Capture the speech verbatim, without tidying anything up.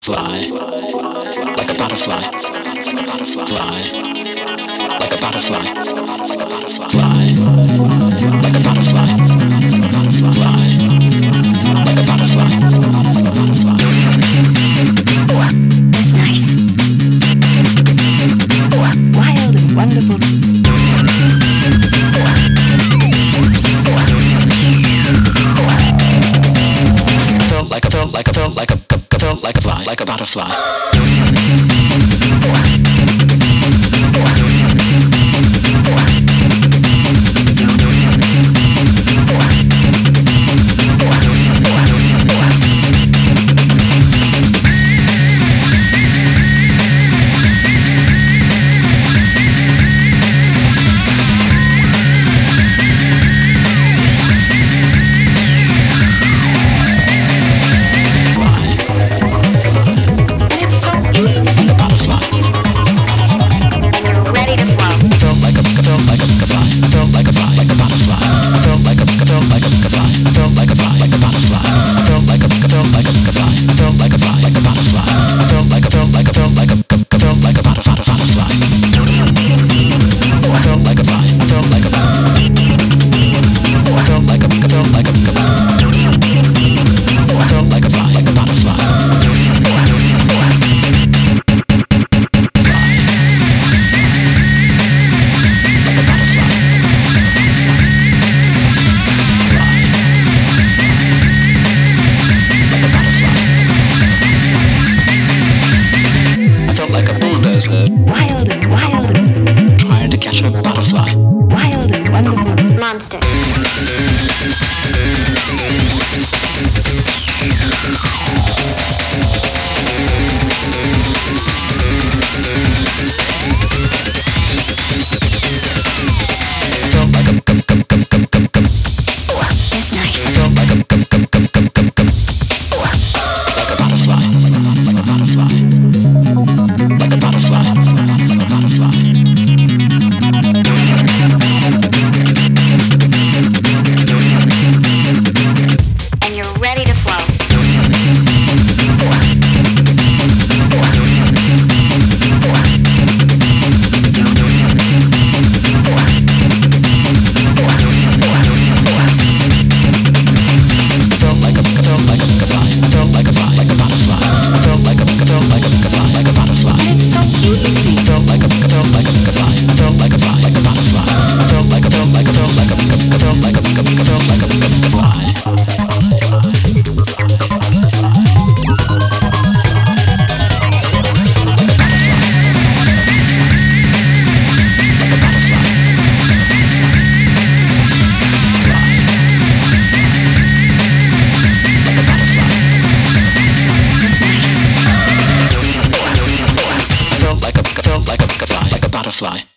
Fly like a butterfly. Fly like a butterfly. Fly like a butterfly. Fly like a butterfly. That's nice. Wild and wonderful. Felt like a felt like a felt like a felt like a fly like a butterfly. Wild and wild and trying to catch a butterfly. wild and wonderful monster. Felt like a That's nice. felt like a like a butterfly. Like a butterfly. Like a butterfly. Like a butterfly. And you're ready to flow. Felt like a felt like a fly. Felt like a fly. Like a butterfly. Felt like a felt like a fly. Like a butterfly. And it's so easy. Felt like a felt like a fly. Felt like a fly. Like a butterfly. Felt like a felt like a felt like a felt like a felt like a fly. Felt like a felt like a fly, like a butterfly.